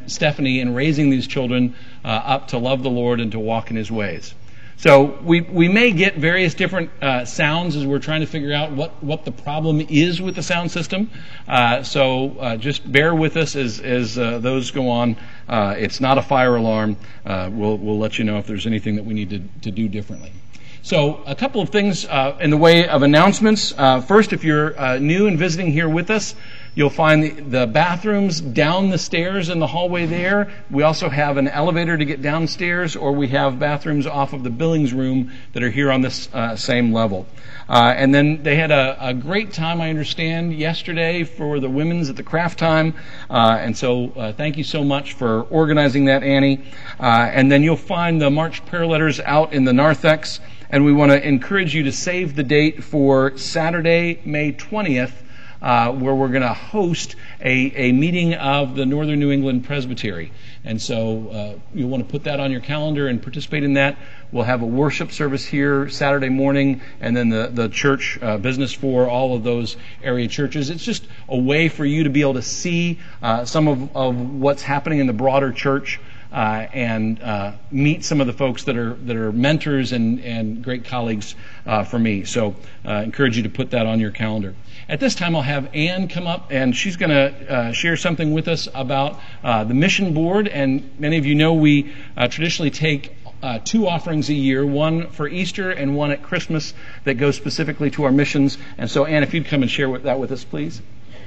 Stephanie in raising these children up to love the Lord and to walk in His ways. So we may get various different sounds as we're trying to figure out what the problem is with the sound system. So just bear with us as those go on. It's not a fire alarm. We'll let you know if there's anything that we need to do differently. So a couple of things in the way of announcements. First, if you're new and visiting here with us, you'll find the bathrooms down the stairs in the hallway there. We also have an elevator to get downstairs, or we have bathrooms off of the Billings room that are here on this same level. And then they had a great time, I understand, yesterday for the women's at the craft time. And so thank you so much for organizing that, Annie. And then you'll find the March prayer letters out in the narthex. And we want to encourage you to save the date for Saturday, May 20th, where we're going to host a meeting of the Northern New England Presbytery. And so you'll want to put that on your calendar and participate in that. We'll have a worship service here Saturday morning, and then the church business for all of those area churches. It's just a way for you to be able to see some of what's happening in the broader church and meet some of the folks that are mentors and great colleagues for me. So I encourage you to put that on your calendar. At this time, I'll have Ann come up, and she's going to share something with us about the mission board. And many of you know we traditionally take 2 offerings a year, one for Easter and one at Christmas that goes specifically to our missions. And so, Ann, if you'd come and share that with us, please.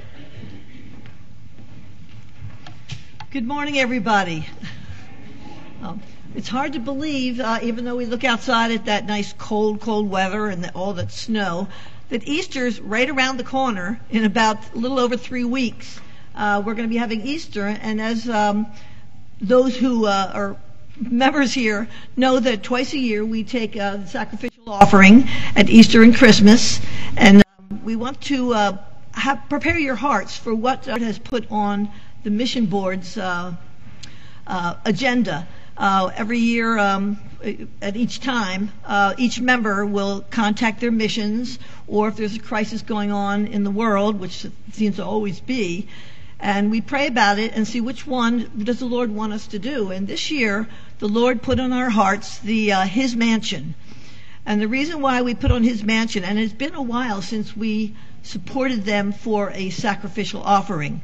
Good morning, everybody. It's hard to believe, even though we look outside at that nice cold weather and all that snow, that Easter's right around the corner in about a little over 3 weeks. We're going to be having Easter, and as those who are members here know that twice a year we take the sacrificial offering at Easter and Christmas, and we want to prepare your hearts for what God has put on the mission board's agenda. Every year, at each time, each member will contact their missions, or if there's a crisis going on in the world, which seems to always be, and we pray about it and see which one does the Lord want us to do. And this year, the Lord put on our hearts His Mansion. And the reason why we put on His Mansion, and it's been a while since we supported them for a sacrificial offering.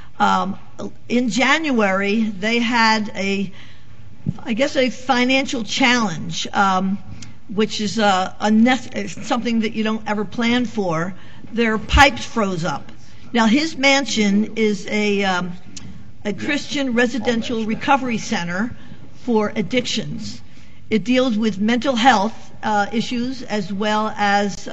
In January, they had a financial challenge, which is something that you don't ever plan for. Their pipes froze up. Now, His Mansion is a Christian residential recovery center for addictions. It deals with mental health issues as well as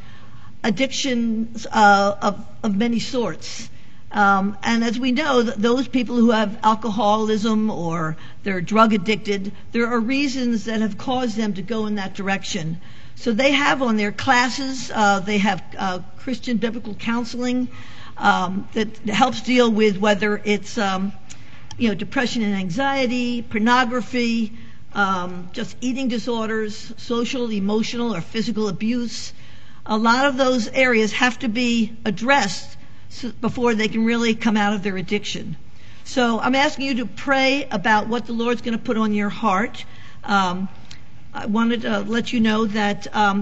addictions of many sorts. And as we know, those people who have alcoholism or they're drug addicted, there are reasons that have caused them to go in that direction. So they have on their classes, they have Christian biblical counseling that helps deal with whether it's depression and anxiety, pornography, just eating disorders, social, emotional, or physical abuse. A lot of those areas have to be addressed before they can really come out of their addiction. So I'm asking you to pray about what the Lord's going to put on your heart. I wanted to let you know that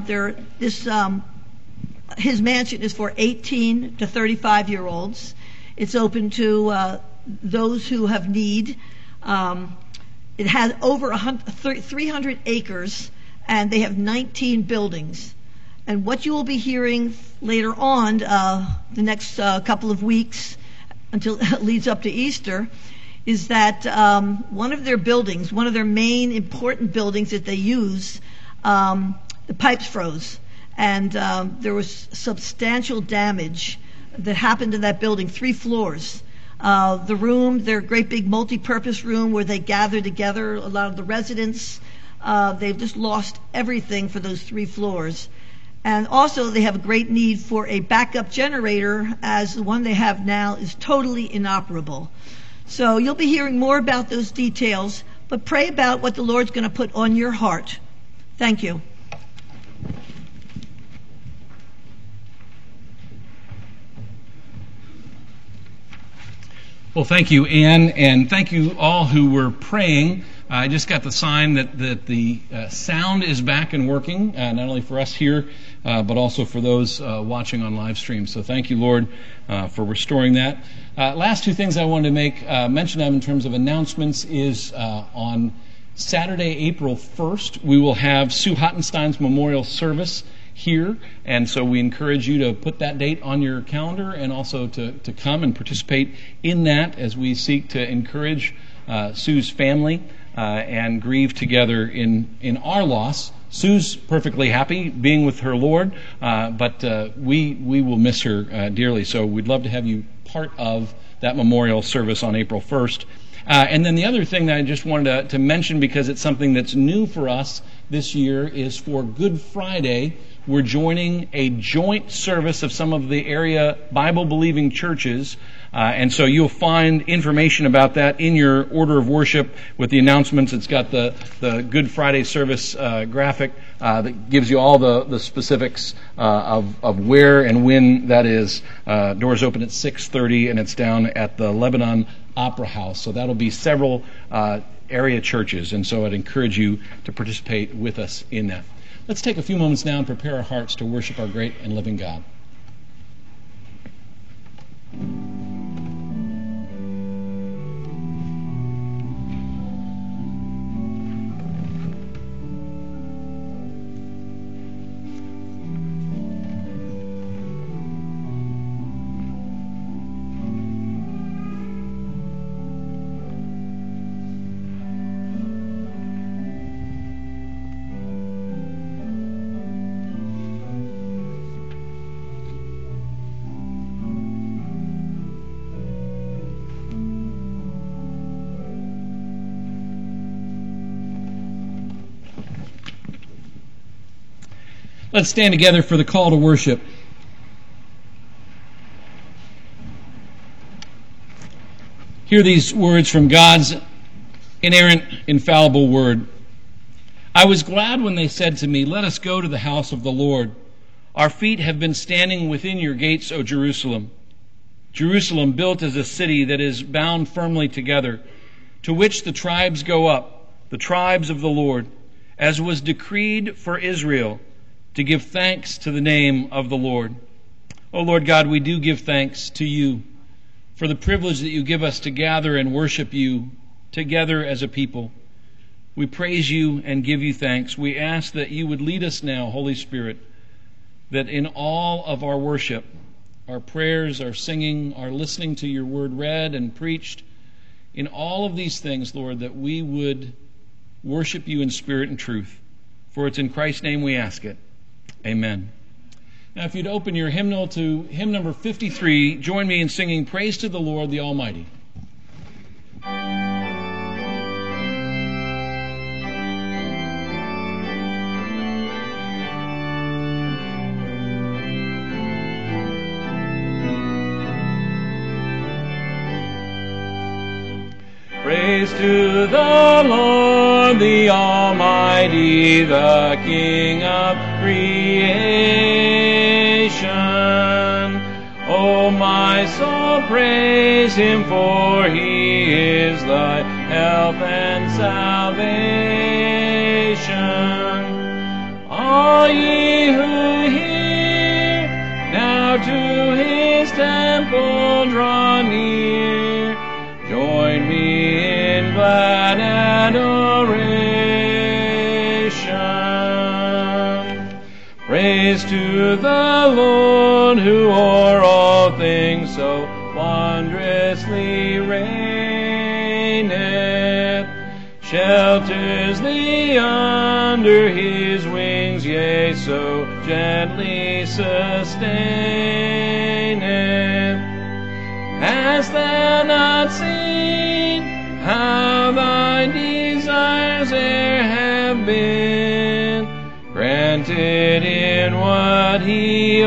His Mansion is for 18 to 35-year-olds. It's open to those who have need. It has over 300 acres, and they have 19 buildings. And what you will be hearing later on, the next couple of weeks until it leads up to Easter, is that one of their buildings, one of their main important buildings that they use, the pipes froze. And there was substantial damage that happened to that building, 3 floors. The room, their great big multi-purpose room where they gather together, a lot of the residents, they've just lost everything for those 3 floors. And also they have a great need for a backup generator, as the one they have now is totally inoperable. So you'll be hearing more about those details, but pray about what the Lord's going to put on your heart. Thank you. Well, thank you, Ann, and thank you all who were praying. I just got the sign that the sound is back and working, not only for us here, but also for those watching on live stream. So thank you, Lord, for restoring that. Last two things I wanted to make mention of in terms of announcements is on Saturday, April 1st, we will have Sue Hottenstein's memorial service here, and so we encourage you to put that date on your calendar and also to come and participate in that as we seek to encourage Sue's family and grieve together in our loss. Sue's perfectly happy being with her Lord, but we will miss her dearly, so we'd love to have you part of that memorial service on April 1st. And then the other thing that I just wanted to mention, because it's something that's new for us this year, is for Good Friday, we're joining a joint service of some of the area Bible-believing churches. And so you'll find information about that in your order of worship with the announcements. It's got the Good Friday service graphic that gives you all the specifics of where and when that is. Doors open at 6:30, and it's down at the Lebanon Opera House. So that'll be several area churches, and so I'd encourage you to participate with us in that. Let's take a few moments now and prepare our hearts to worship our great and living God. Let's stand together for the call to worship. Hear these words from God's inerrant, infallible word. I was glad when they said to me, "Let us go to the house of the Lord. Our feet have been standing within your gates, O Jerusalem. Jerusalem, built as a city that is bound firmly together, to which the tribes go up, the tribes of the Lord, as was decreed for Israel, to give thanks to the name of the Lord." O Lord God, we do give thanks to you for the privilege that you give us to gather and worship you together as a people. We praise you and give you thanks. We ask that you would lead us now, Holy Spirit, that in all of our worship, our prayers, our singing, our listening to your word read and preached, in all of these things, Lord, that we would worship you in spirit and truth. For it's in Christ's name we ask it. Amen. Now, if you'd open your hymnal to hymn number 53, join me in singing Praise to the Lord the Almighty. Praise to the Lord, the Almighty, the King of creation. O my soul, praise him, for he is thy help and salvation. All ye who hear, now to his temple draw near. Join me in glad adoration. Praise to the Lord, who o'er all things so wondrously reigneth, shelters thee under his wings, yea, so gently sustaineth. Hast thou not seen how thy desires e'er have been granted in what he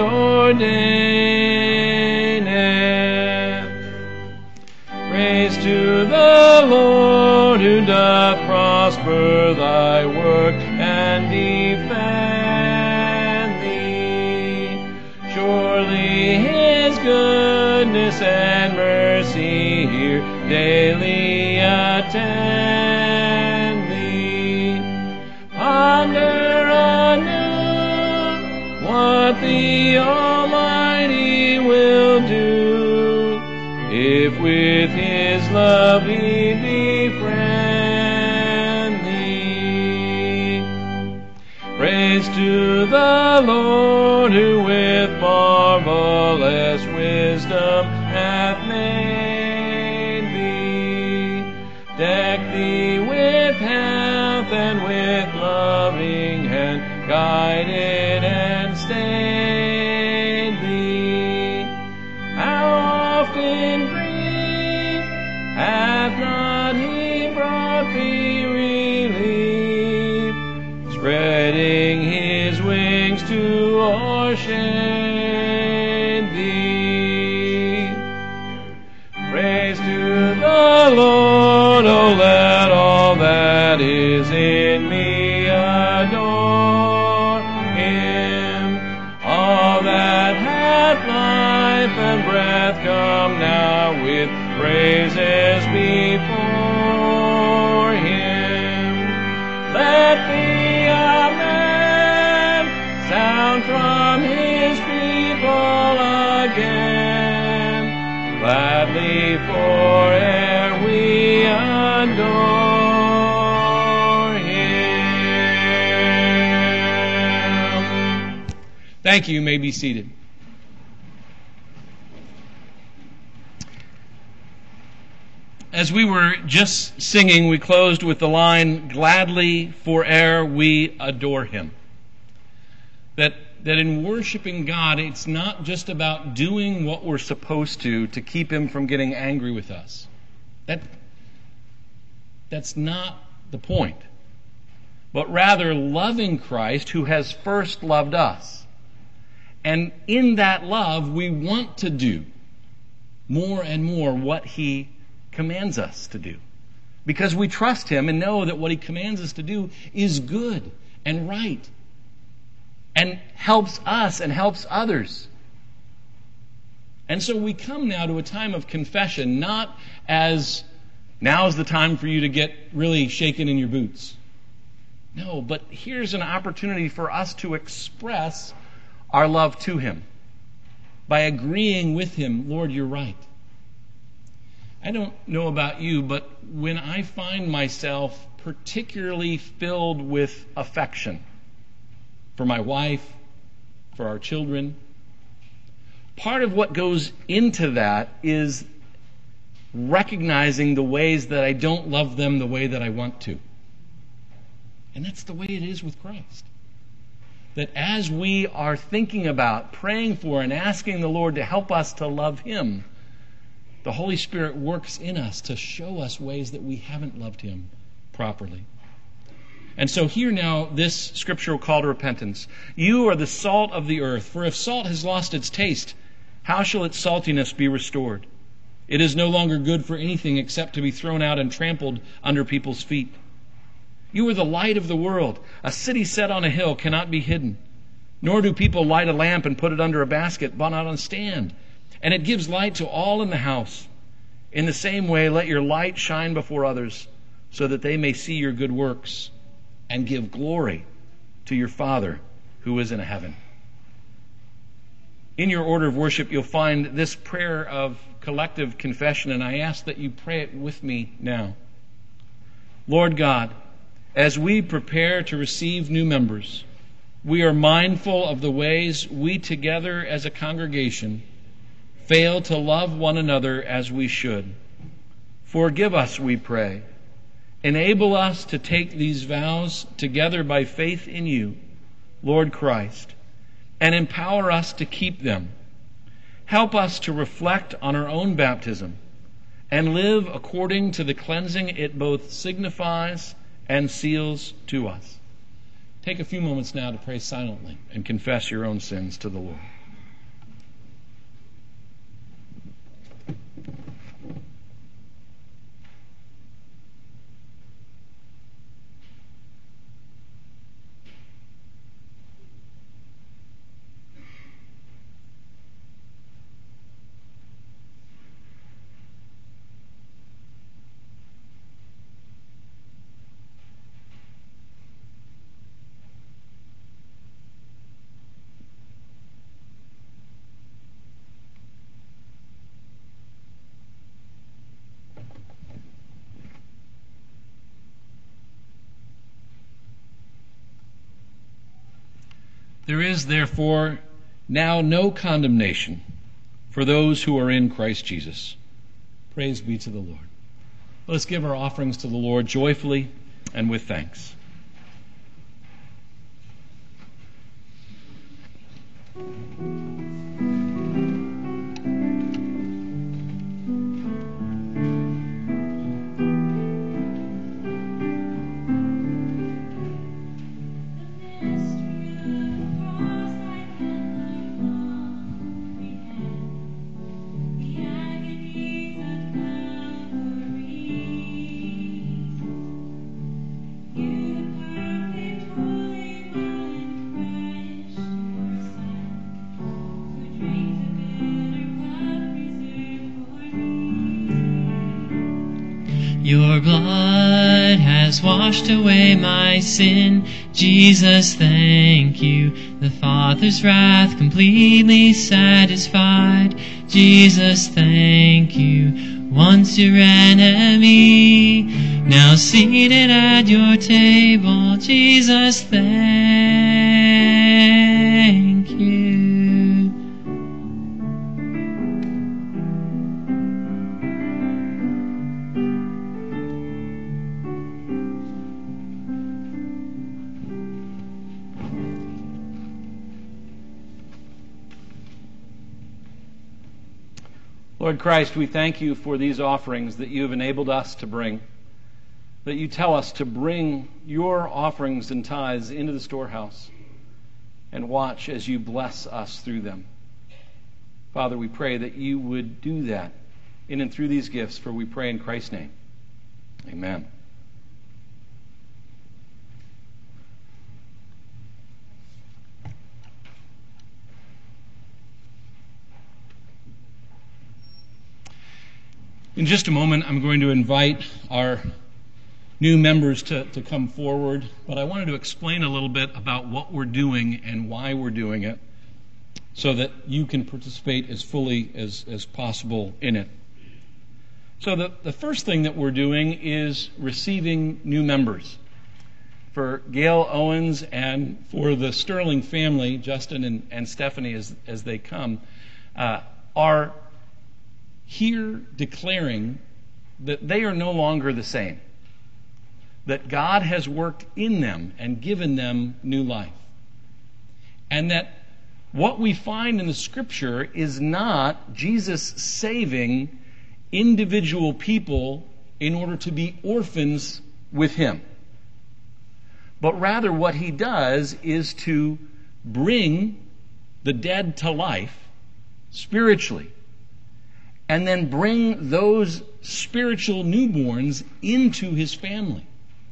ordaineth? Praise to the Lord, who doth prosper thy work and defend thee. Surely his goodness and mercy here daily attend thee. Ponder anew what the Almighty will do, if with His love He befriend thee. Praise to the Lord, who with marvelous wisdom hath made thee. Deck thee with health and with loving hand, guided and stayed thee. How often grief hath not He brought thee relief, spreading His wings to o'ershade thee. Praise to the Lord, oh let all that is in me adore Him. All that hath life and breath, come now with praises before Him. Let the amen sound from His people again, gladly fore'er we adore Him. Thank you. You may be seated. As we were just singing, we closed with the line, gladly fore'er we adore Him. That in worshiping God, it's not just about doing what we're supposed to keep Him from getting angry with us. That's not the point. But rather loving Christ, who has first loved us. And in that love, we want to do more and more what He commands us to do. Because we trust Him and know that what He commands us to do is good and right and helps us and helps others. And so we come now to a time of confession, not as now's the time for you to get really shaken in your boots. No, but here's an opportunity for us to express our love to Him by agreeing with Him, Lord, you're right. I don't know about you, but when I find myself particularly filled with affection for my wife, for our children, part of what goes into that is recognizing the ways that I don't love them the way that I want to. And that's the way it is with Christ. That as we are thinking about, praying for, and asking the Lord to help us to love Him, the Holy Spirit works in us to show us ways that we haven't loved Him properly. And so hear now this scriptural call to repentance. You are the salt of the earth, for if salt has lost its taste, how shall its saltiness be restored? It is no longer good for anything except to be thrown out and trampled under people's feet. You are the light of the world. A city set on a hill cannot be hidden. Nor do people light a lamp and put it under a basket, but on a stand. And it gives light to all in the house. In the same way, let your light shine before others, so that they may see your good works and give glory to your Father who is in heaven. In your order of worship, you'll find this prayer of collective confession, and I ask that you pray it with me now. Lord God, as we prepare to receive new members, we are mindful of the ways we together as a congregation fail to love one another as we should. Forgive us, we pray. Enable us to take these vows together by faith in you, Lord Christ, and empower us to keep them. Help us to reflect on our own baptism and live according to the cleansing it both signifies and seals to us. Take a few moments now to pray silently and confess your own sins to the Lord. There is, therefore, now no condemnation for those who are in Christ Jesus. Praise be to the Lord. Let us give our offerings to the Lord joyfully and with thanks. Your blood has washed away my sin. Jesus, thank you. The Father's wrath completely satisfied. Jesus, thank you. Once your enemy, now seated at your table. Jesus, thank you. Lord Christ, we thank you for these offerings that you have enabled us to bring, that you tell us to bring your offerings and tithes into the storehouse and watch as you bless us through them. Father, we pray that you would do that in and through these gifts, for we pray in Christ's name. Amen. In just a moment, I'm going to invite our new members to come forward, but I wanted to explain a little bit about what we're doing and why we're doing it so that you can participate as fully as possible in it. So the first thing that we're doing is receiving new members. For Gail Owens and for the Sterling family, Justin and Stephanie as they come, are here declaring that they are no longer the same, that God has worked in them and given them new life, and that what we find in the Scripture is not Jesus saving individual people in order to be orphans with Him, but rather what He does is to bring the dead to life spiritually, and then bring those spiritual newborns into His family.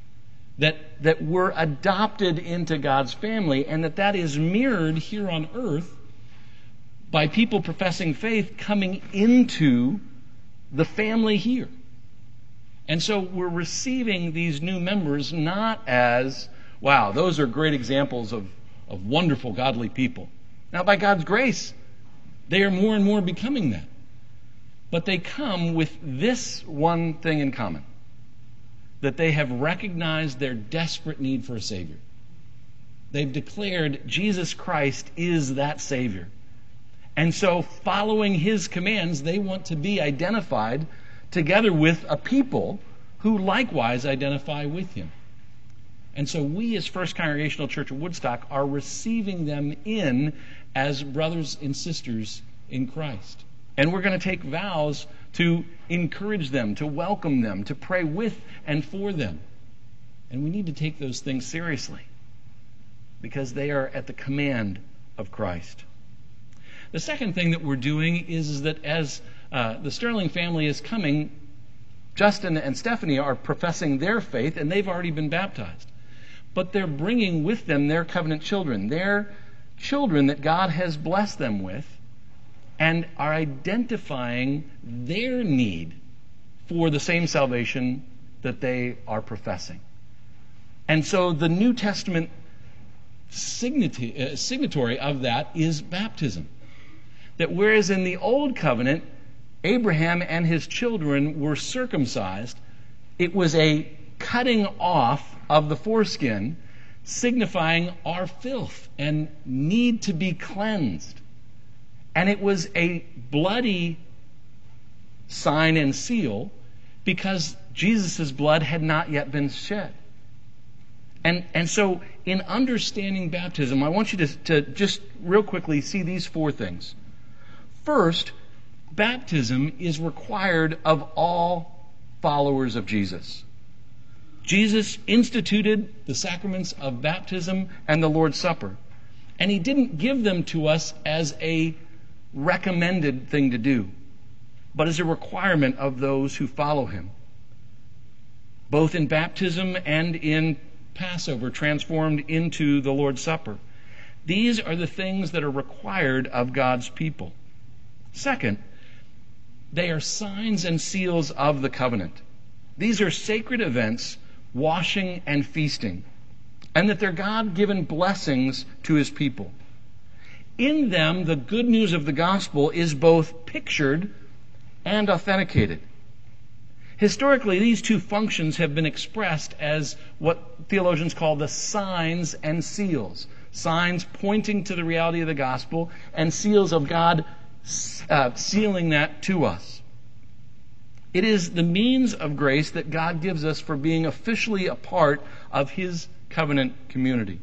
That we're adopted into God's family, and that is mirrored here on earth by people professing faith coming into the family here. And so we're receiving these new members not as, wow, those are great examples of wonderful, godly people. Now, by God's grace, they are more and more becoming that. But they come with this one thing in common, that they have recognized their desperate need for a Savior. They've declared Jesus Christ is that Savior. And so, following His commands, they want to be identified together with a people who likewise identify with Him. And so we as First Congregational Church of Woodstock are receiving them in as brothers and sisters in Christ. And we're going to take vows to encourage them, to welcome them, to pray with and for them. And we need to take those things seriously because they are at the command of Christ. The second thing that we're doing is that as the Sterling family is coming, Justin and Stephanie are professing their faith, and they've already been baptized. But they're bringing with them their covenant children, their children that God has blessed them with, and are identifying their need for the same salvation that they are professing. And so the New Testament signatory of that is baptism. That whereas in the Old Covenant, Abraham and his children were circumcised, it was a cutting off of the foreskin signifying our filth and need to be cleansed. And it was a bloody sign and seal because Jesus' blood had not yet been shed. And so in understanding baptism, I want you to just real quickly see these four things. First, baptism is required of all followers of Jesus. Jesus instituted the sacraments of baptism and the Lord's Supper. And he didn't give them to us as a recommended thing to do, but as a requirement of those who follow him. Both in baptism and in Passover, transformed into the Lord's Supper. These are the things that are required of God's people. Second, they are signs and seals of the covenant. These are sacred events, washing and feasting, and that they're God-given blessings to his people. In them, the good news of the gospel is both pictured and authenticated. Historically, these two functions have been expressed as what theologians call the signs and seals. Signs pointing to the reality of the gospel, and seals of God sealing that to us. It is the means of grace that God gives us for being officially a part of his covenant community.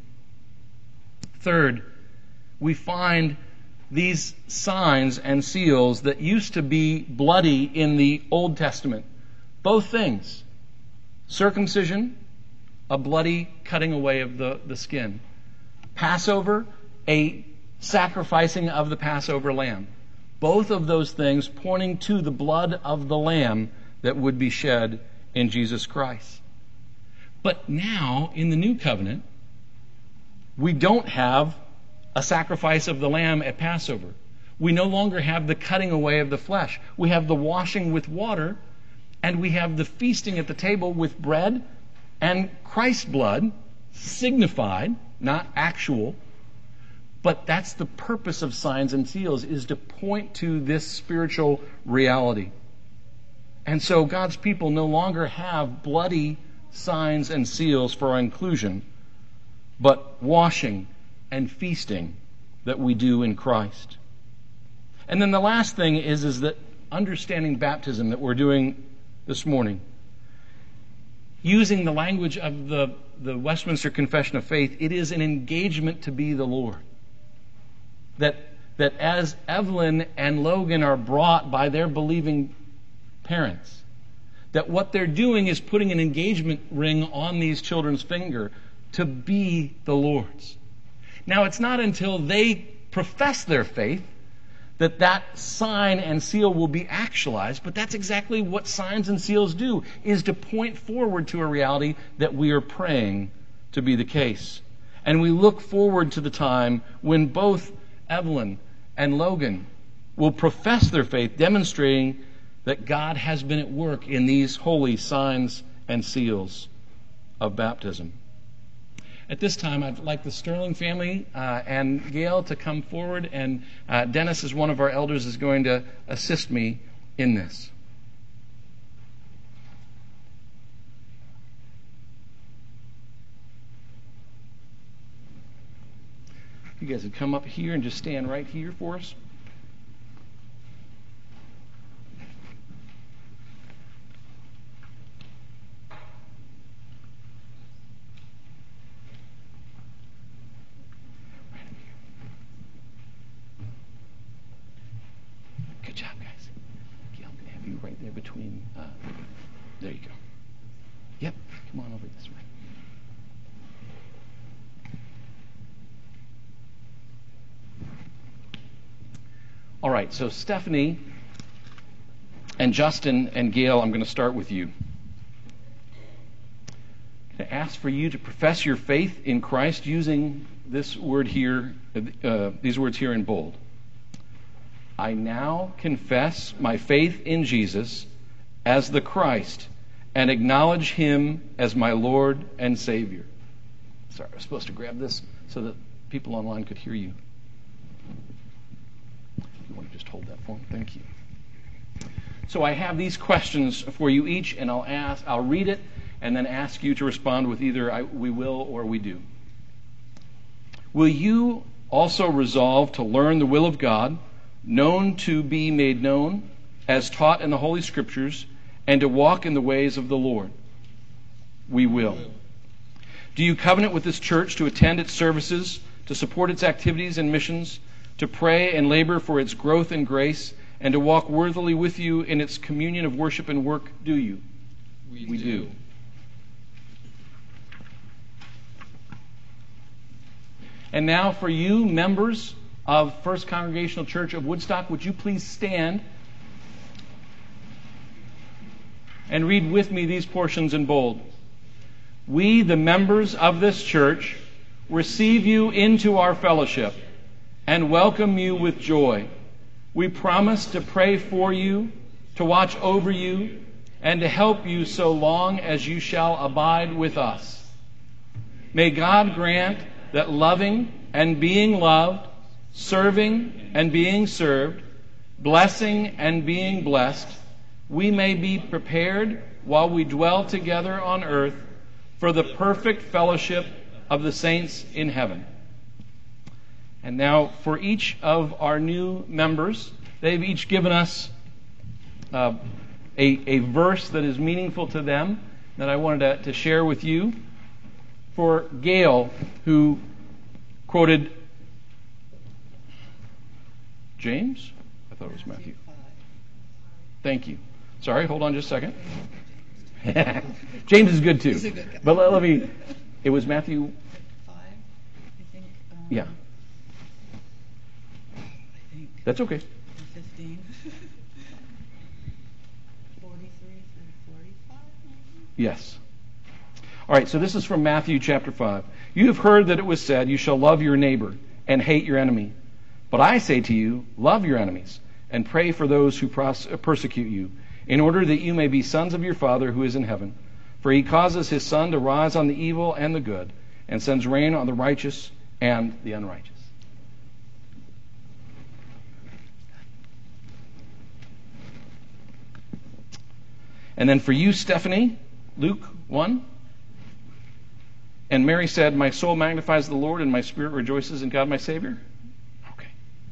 Third, we find these signs and seals that used to be bloody in the Old Testament. Both things. Circumcision, a bloody cutting away of the skin. Passover, a sacrificing of the Passover lamb. Both of those things pointing to the blood of the lamb that would be shed in Jesus Christ. But now, in the new covenant, we don't have a sacrifice of the lamb at Passover. We no longer have the cutting away of the flesh. We have the washing with water, and we have the feasting at the table with bread and Christ's blood, signified, not actual. But that's the purpose of signs and seals, is to point to this spiritual reality. And so God's people no longer have bloody signs and seals for our inclusion, but washing and feasting that we do in Christ. And then the last thing is that understanding baptism that we're doing this morning, using the language of the Westminster Confession of Faith, it is an engagement to be the Lord. That as Evelyn and Logan are brought by their believing parents, that what they're doing is putting an engagement ring on these children's finger to be the Lord's. Now, it's not until they profess their faith that sign and seal will be actualized, but that's exactly what signs and seals do, is to point forward to a reality that we are praying to be the case. And we look forward to the time when both Evelyn and Logan will profess their faith, demonstrating that God has been at work in these holy signs and seals of baptism. At this time, I'd like the Sterling family and Gail to come forward, and Dennis, as one of our elders, is going to assist me in this. You guys would come up here and just stand right here for us. Good job, guys. Gail, I'm going to have you right there between. There you go. Yep. Come on over this way. All right, so Stephanie and Justin and Gail, I'm going to start with you. I'm going to ask for you to profess your faith in Christ using this word here, these words here in bold. I now confess my faith in Jesus as the Christ and acknowledge him as my Lord and Savior. Sorry, I was supposed to grab this so that people online could hear you. You want to just hold that for me? Thank you. So I have these questions for you each, and I'll read it and then ask you to respond with either we will or we do. will you also resolve to learn the will of God, known to be made known, as taught in the Holy Scriptures, and to walk in the ways of the Lord? We will. Do you covenant with this church to attend its services, to support its activities and missions, to pray and labor for its growth in grace, and to walk worthily with you in its communion of worship and work? Do you? We do. And now for you, members of First Congregational Church of Woodstock, would you please stand and read with me these portions in bold. We, the members of this church, receive you into our fellowship and welcome you with joy. We promise to pray for you, to watch over you, and to help you so long as you shall abide with us. May God grant that loving and being loved, serving and being served, blessing and being blessed, we may be prepared while we dwell together on earth for the perfect fellowship of the saints in heaven. And now for each of our new members, they've each given us a verse that is meaningful to them that I wanted to share with you. For Gail, who quoted James? I thought it was Matthew. Thank you. Sorry, hold on just a second. James is good too. He's a good guy. But let me, it was Matthew 5, I think. Yeah. I think. That's okay. 15. 43 through 45, maybe? Yes. All right, so this is from Matthew chapter 5. You have heard that it was said, you shall love your neighbor and hate your enemy. But I say to you, love your enemies and pray for those who persecute you, in order that you may be sons of your Father who is in heaven. For he causes his sun to rise on the evil and the good, and sends rain on the righteous and the unrighteous. And then for you, Stephanie, Luke 1. And Mary said, my soul magnifies the Lord, and my spirit rejoices in God my Savior. Okay.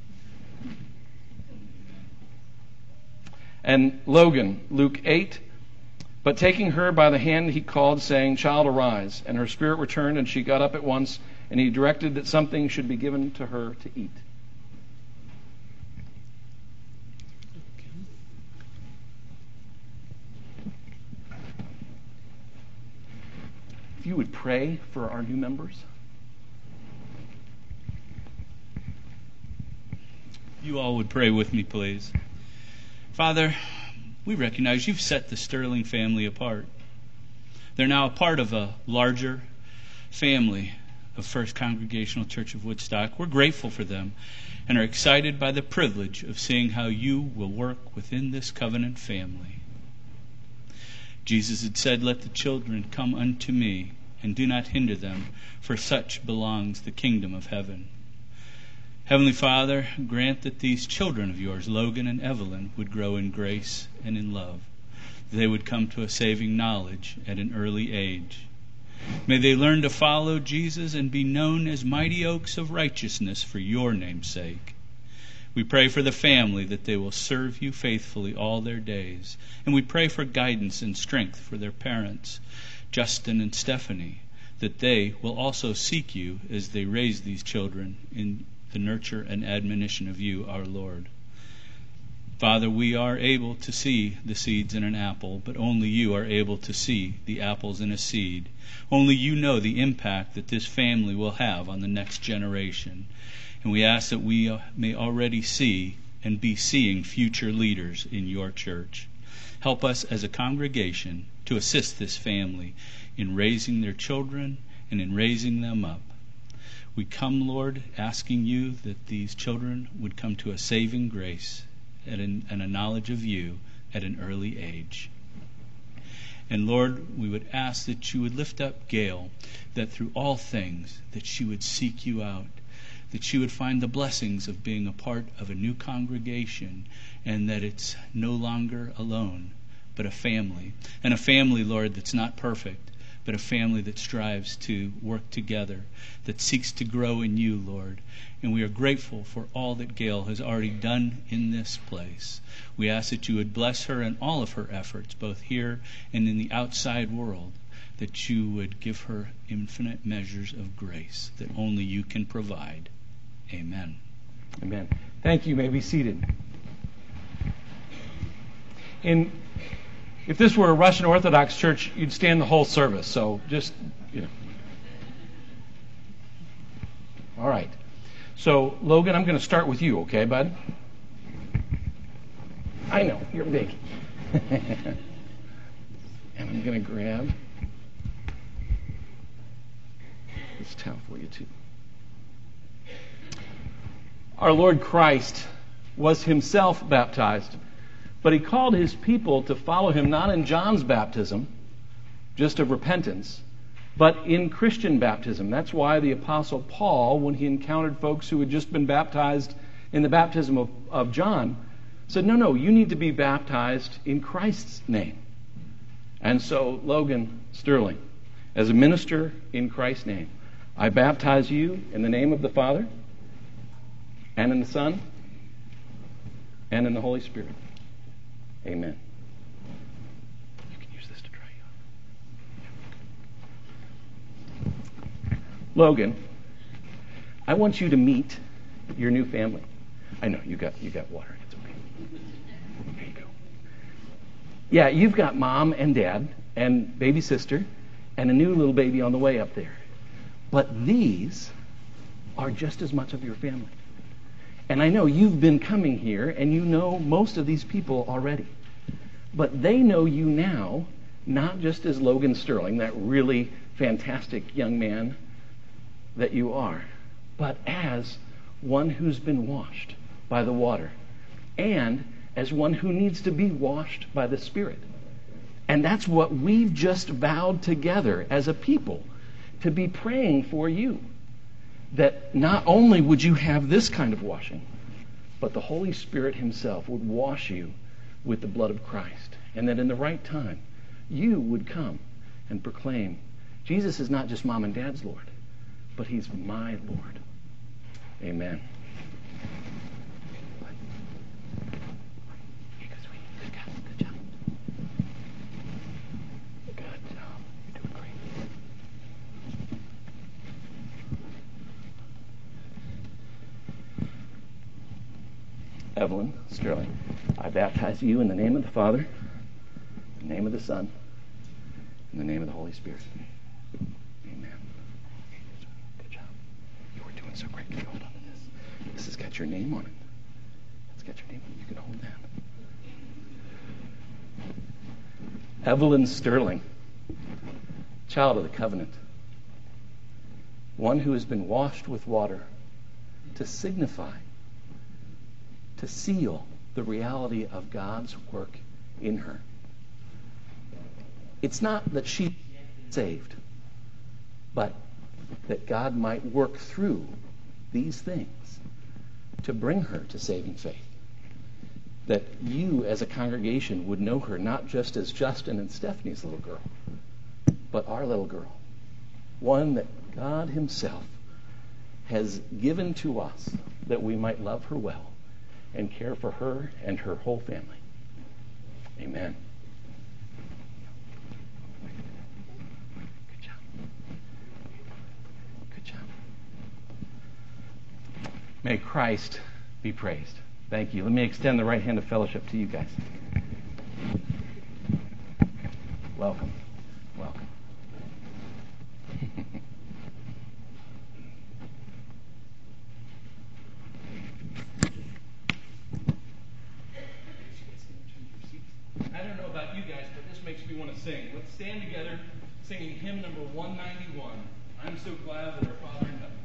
And Logan, Luke 8. But taking her by the hand he called, saying, child, arise. And her spirit returned, and she got up at once, and he directed that something should be given to her to eat. If you would pray for our new members. You all would pray with me, please. Father, we recognize you've set the Sterling family apart. They're now a part of a larger family of First Congregational Church of Woodstock. We're grateful for them and are excited by the privilege of seeing how you will work within this covenant family. Jesus had said, let the children come unto me, and do not hinder them, for such belongs the kingdom of heaven. Heavenly Father, grant that these children of yours, Logan and Evelyn, would grow in grace and in love. They would come to a saving knowledge at an early age. May they learn to follow Jesus and be known as mighty oaks of righteousness for your name's sake. We pray for the family that they will serve you faithfully all their days. And we pray for guidance and strength for their parents, Justin and Stephanie, that they will also seek you as they raise these children in the nurture and admonition of you, our Lord. Father, we are able to see the seeds in an apple, but only you are able to see the apples in a seed. Only you know the impact that this family will have on the next generation. And we ask that we may already see and be seeing future leaders in your church. Help us as a congregation to assist this family in raising their children and in raising them up. We come, Lord, asking you that these children would come to a saving grace and a knowledge of you at an early age. And Lord, we would ask that you would lift up Gail, that through all things that she would seek you out, that she would find the blessings of being a part of a new congregation, and that it's no longer alone, but a family. And a family, Lord, that's not perfect, but a family that strives to work together, that seeks to grow in you, Lord. And we are grateful for all that Gail has already done in this place. We ask that you would bless her in all of her efforts, both here and in the outside world, that you would give her infinite measures of grace that only you can provide. Amen. Amen. Thank you. You may be seated. If this were a Russian Orthodox church, you'd stand the whole service. So just, All right. So, Logan, I'm going to start with you, okay, bud? I know, you're big. And I'm going to grab this towel for you, too. Our Lord Christ was himself baptized, but he called his people to follow him not in John's baptism, just of repentance, but in Christian baptism. That's why the Apostle Paul, when he encountered folks who had just been baptized in the baptism of John, said, no, you need to be baptized in Christ's name. And so, Logan Sterling, as a minister in Christ's name, I baptize you in the name of the Father, and in the Son, and in the Holy Spirit. Amen. You can use this to dry you off. Logan, I want you to meet your new family. I know you got water. It's okay. There you go. Yeah, you've got mom and dad and baby sister and a new little baby on the way up there. But these are just as much of your family. And I know you've been coming here and you know most of these people already. But they know you now, not just as Logan Sterling, that really fantastic young man that you are, but as one who's been washed by the water and as one who needs to be washed by the Spirit. And that's what we've just vowed together as a people, to be praying for you. That not only would you have this kind of washing, but the Holy Spirit himself would wash you with the blood of Christ. And that in the right time, you would come and proclaim, Jesus is not just mom and dad's Lord, but he's my Lord. Amen. Good job. Good job. You're doing great. Evelyn Sterling, I baptize you in the name of the Father, in the name of the Son, in the name of the Holy Spirit. Amen. Good job. You were doing so great. Can you hold on to this? This has got your name on it. It's got your name on it. You can hold that. Evelyn Sterling, child of the covenant, one who has been washed with water to signify, to seal the reality of God's work in her. It's not that she's saved, but that God might work through these things to bring her to saving faith. That you as a congregation would know her not just as Justin and Stephanie's little girl, but our little girl. One that God himself has given to us that we might love her well and care for her and her whole family. Amen. Good job. Good job. May Christ be praised. Thank you. Let me extend the right hand of fellowship to you guys. Welcome. Welcome. I don't know about you guys, but this makes me want to sing. Let's stand together singing hymn number 191. I'm so glad that our Father in heaven.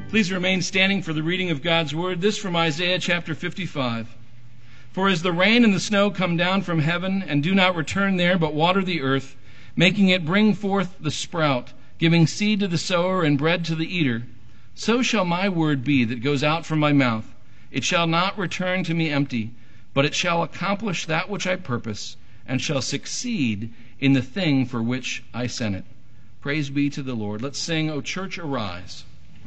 Please remain standing for the reading of God's Word. This from Isaiah chapter 55. For as the rain and the snow come down from heaven, and do not return there, but water the earth, making it bring forth the sprout, giving seed to the sower and bread to the eater, so shall my word be that goes out from my mouth. It shall not return to me empty, but it shall accomplish that which I purpose, and shall succeed in the thing for which I sent it. Praise be to the Lord. Let's sing, O Church, Arise.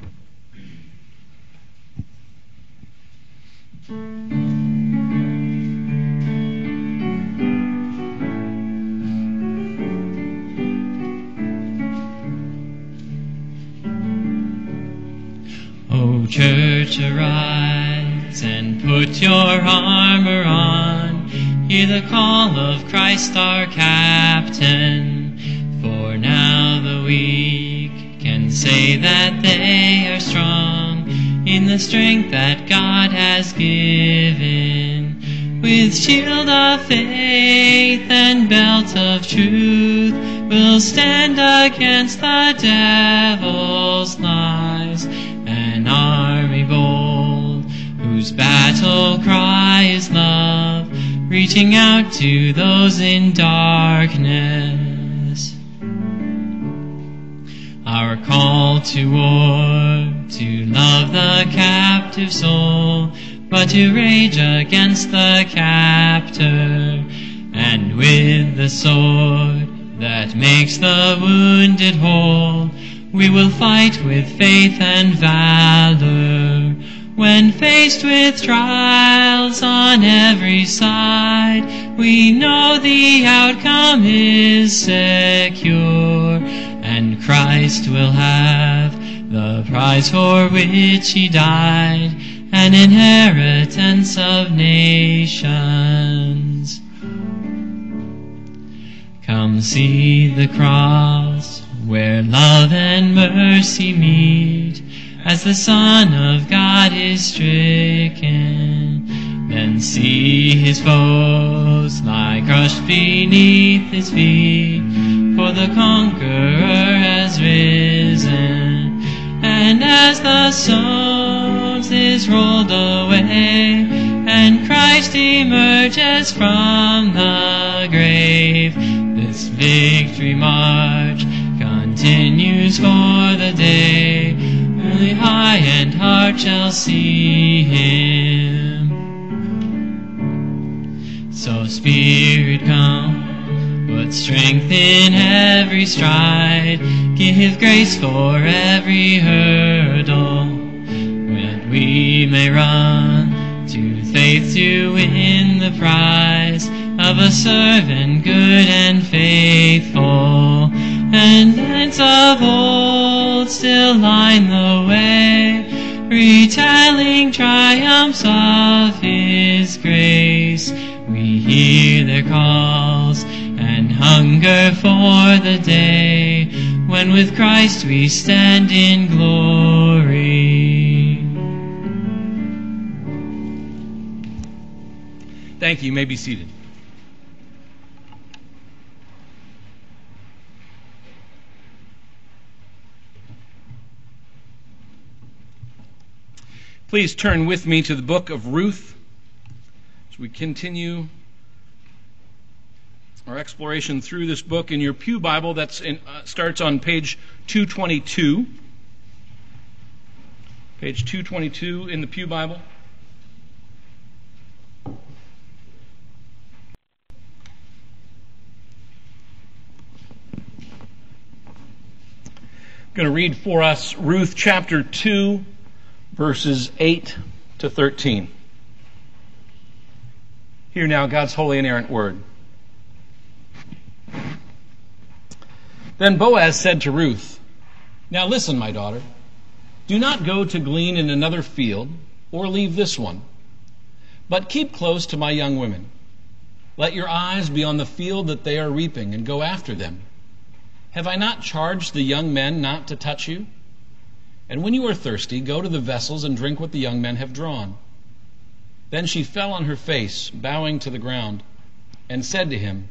O church, arise and put your armor on. Hear the call of Christ our captain. For now the weak can say that they are strong in the strength that God has given. With shield of faith and belt of truth, we'll stand against the devil's lies. An army bold, whose battle cry is love, reaching out to those in darkness. Our call to war, to love the captive soul, but to rage against the captor, and with the sword that makes the wounded whole, we will fight with faith and valor. When faced with trials on every side, we know the outcome is secure, and Christ will have the prize for which he died, an inheritance of nations. Come see the cross, where love and mercy meet, as the Son of God is stricken. Then see his foes lie crushed beneath his feet, for the conqueror has risen. And as the stones is rolled away, and Christ emerges from the grave, this victory march continues for the day. Only eye and heart shall see him. So Spirit, come, put strength in every stride, give grace for every hurdle, that we may run to faith to win the prize of a servant good and faithful. And knights of old still line the way, retelling triumphs of his grace. We hear their calls and hunger for the day when with Christ we stand in glory. Thank you. You may be seated. Please turn with me to the book of Ruth as we continue our exploration through this book. In your Pew Bible, that starts on page 222. Page 222 in the Pew Bible. I'm going to read for us Ruth chapter 2, verses 8 to 13. Hear now God's holy and inerrant word. Then Boaz said to Ruth, "Now listen, my daughter. Do not go to glean in another field, or leave this one, but keep close to my young women. Let your eyes be on the field that they are reaping, and go after them. Have I not charged the young men not to touch you? And when you are thirsty, go to the vessels and drink what the young men have drawn." Then she fell on her face, bowing to the ground, and said to him,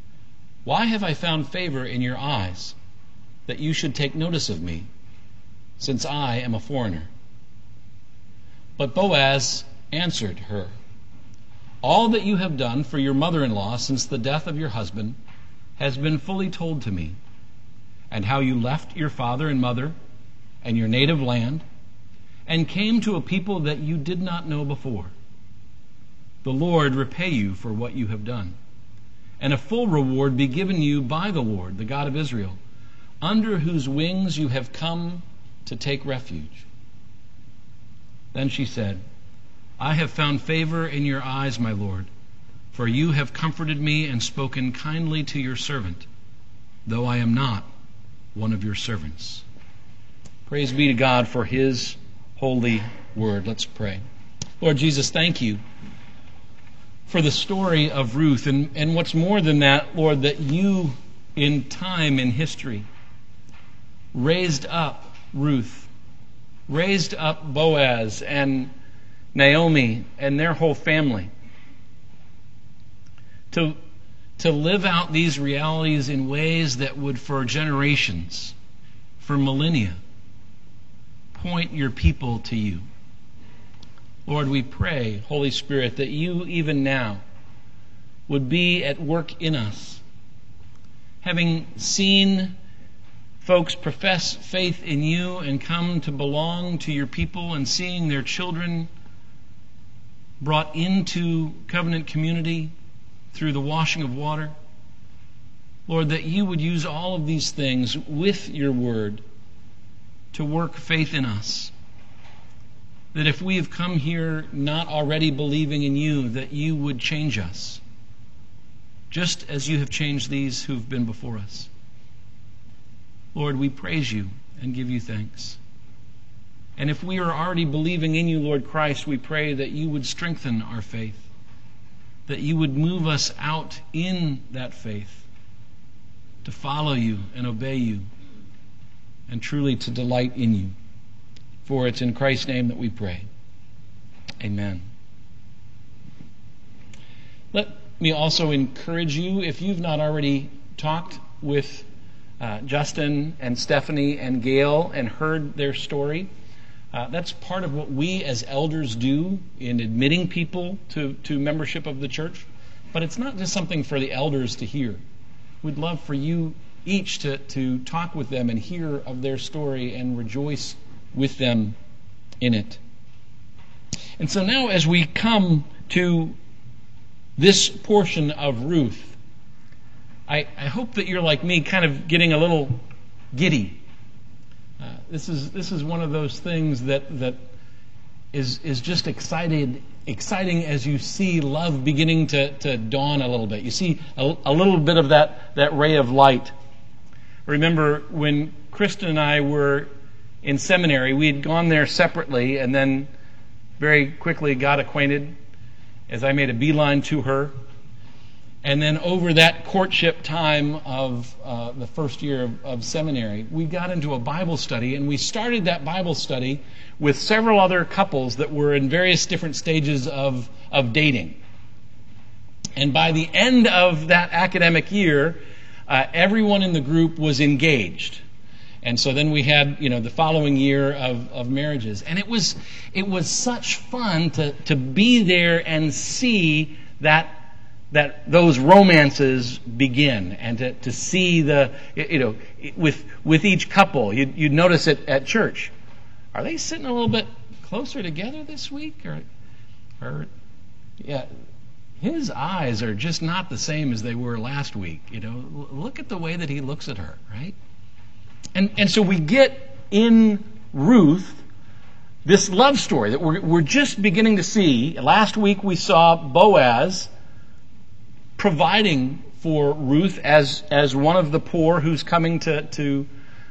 "Why have I found favor in your eyes, that you should take notice of me? since I am a foreigner." But Boaz answered her, "All that you have done for your mother-in-law since the death of your husband has been fully told to me, and how you left your father and mother and your native land and came to a people that you did not know before. The Lord repay you for what you have done, and a full reward be given you by the Lord, the God of Israel, under whose wings you have come to take refuge." Then she said, "I have found favor in your eyes, my Lord, for you have comforted me and spoken kindly to your servant, though I am not one of your servants." Praise be to God for His holy word. Let's pray. Lord Jesus, thank you for the story of Ruth, and what's more than that, Lord, that you in time in history raised up Ruth, raised up Boaz and Naomi and their whole family to live out these realities in ways that would, for generations, for millennia, point your people to you. Lord, we pray, Holy Spirit, that you even now would be at work in us. Having seen folks profess faith in you and come to belong to your people, and seeing their children brought into covenant community through the washing of water, Lord, that you would use all of these things with your word to work faith in us. That if we have come here not already believing in you, that you would change us, just as you have changed these who've been before us. Lord, we praise you and give you thanks. And if we are already believing in you, Lord Christ, we pray that you would strengthen our faith, that you would move us out in that faith to follow you and obey you, and truly to delight in you. For it's in Christ's name that we pray. Amen. Let me also encourage you, if you've not already talked with Justin and Stephanie and Gail and heard their story, that's part of what we as elders do in admitting people to membership of the church. But it's not just something for the elders to hear. We'd love for you each to talk with them and hear of their story and rejoice with them in it. And so now, as we come to this portion of Ruth, I hope that you're like me, kind of getting a little giddy. This is one of those things that is just exciting as you see love beginning to dawn a little bit. You see a little bit of that ray of light. Remember when Kristen and I were in seminary, we had gone there separately and then very quickly got acquainted as I made a beeline to her. And then over that courtship time of the first year of seminary, we got into a Bible study, and we started that Bible study with several other couples that were in various different stages of dating. And by the end of that academic year, everyone in the group was engaged. And so then we had, the following year of marriages. And it was such fun to be there and see that those romances begin, and to see with each couple, you'd notice it at church. Are they sitting a little bit closer together this week? Or his eyes are just not the same as they were last week. Look at the way that he looks at her, right? And so we get in Ruth this love story that we're just beginning to see. Last week we saw Boaz providing for Ruth as one of the poor who's coming to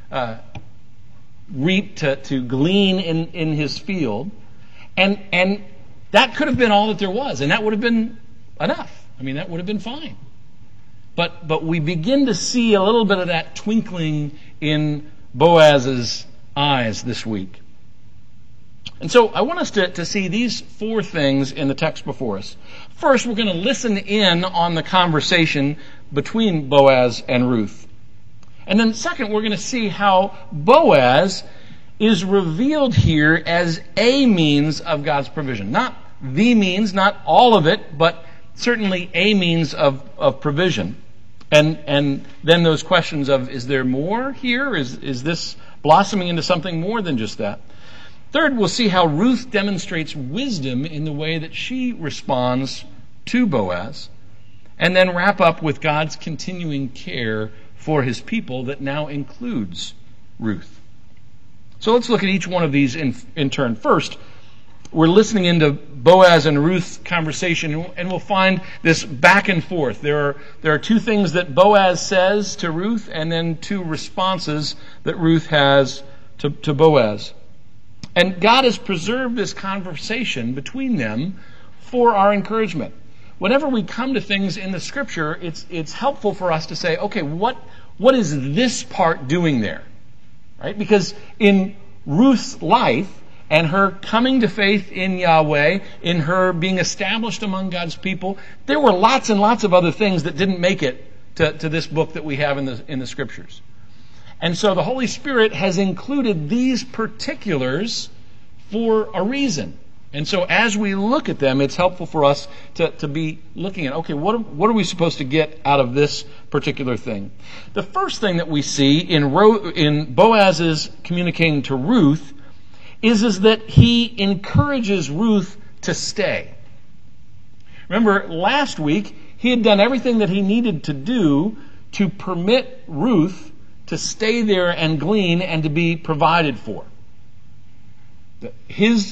reap, to glean in his field. And that could have been all that there was, and that would have been enough. That would have been fine. But we begin to see a little bit of that twinkling in Boaz's eyes this week. And so I want us to see these four things in the text before us. First, we're going to listen in on the conversation between Boaz and Ruth. And then second, we're going to see how Boaz is revealed here as a means of God's provision. Not the means, not all of it, but certainly a means of provision. And then those questions of, is there more here? Is this blossoming into something more than just that? Third, we'll see how Ruth demonstrates wisdom in the way that she responds to Boaz. And then wrap up with God's continuing care for his people that now includes Ruth. So let's look at each one of these in turn. First, we're listening into Boaz and Ruth's conversation, and we'll find this back and forth. There are two things that Boaz says to Ruth, and then two responses that Ruth has to Boaz. And God has preserved this conversation between them for our encouragement. Whenever we come to things in the Scripture, it's helpful for us to say, okay, what is this part doing there? Right? Because in Ruth's life, and her coming to faith in Yahweh, in her being established among God's people, there were lots and lots of other things that didn't make it to this book that we have in the Scriptures. And so the Holy Spirit has included these particulars for a reason. And so as we look at them, it's helpful for us to be looking at, okay, what are we supposed to get out of this particular thing? The first thing that we see in Boaz's communicating to Ruth is that he encourages Ruth to stay. Remember, last week, he had done everything that he needed to do to permit Ruth to stay there and glean and to be provided for. His